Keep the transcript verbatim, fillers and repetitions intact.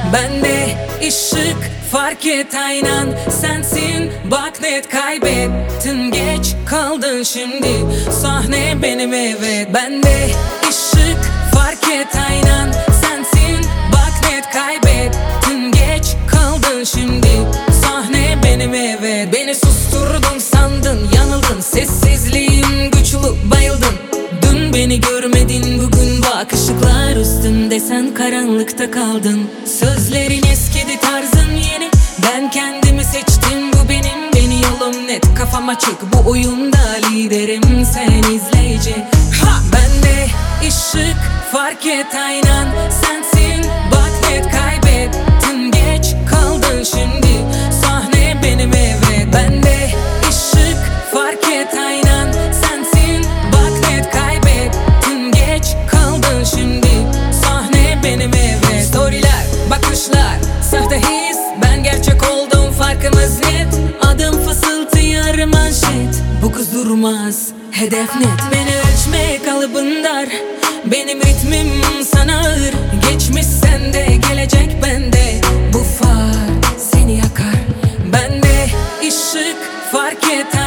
Bende ışık fark et aynan sensin. Bak net kaybettin, geç kaldın şimdi. Sahne benim, evet. Bende ışık fark et aynan sensin. Bak net kaybettin, geç kaldın şimdi. Sahne benim, evet. Beni susturdun sandın, yanıldın. Sessizliğim güçlü, bayıldın. Dün beni görmedin, bugün bak ışıklar üstünde, sen karanlıkta kaldın. Sözlerin eskidi, tarzın yeni. Ben kendimi seçtim, bu benim. Beni yolum net, kafam açık, bu oyunda liderim, sen izleyici. Ha! Bende ışık fark et aynan sensin. Bak net kaybettin, geç kaldın şimdi. Sahne benim, evet. Bende ışık fark et aynan sensin. Bak net kaybettin, geç kaldın şimdi. Sahne benim, evet. Storyler, bakışlar, sahte his, ben gerçek oldum, farkımız net. Adım fısıltı, yarım manşet, bu kız durmaz, hedef net. Beni ölçme kalıbın dar, benim ritmim sana ağır. Geçmiş sende, gelecek bende, bu far seni yakar. Bende ışık fark et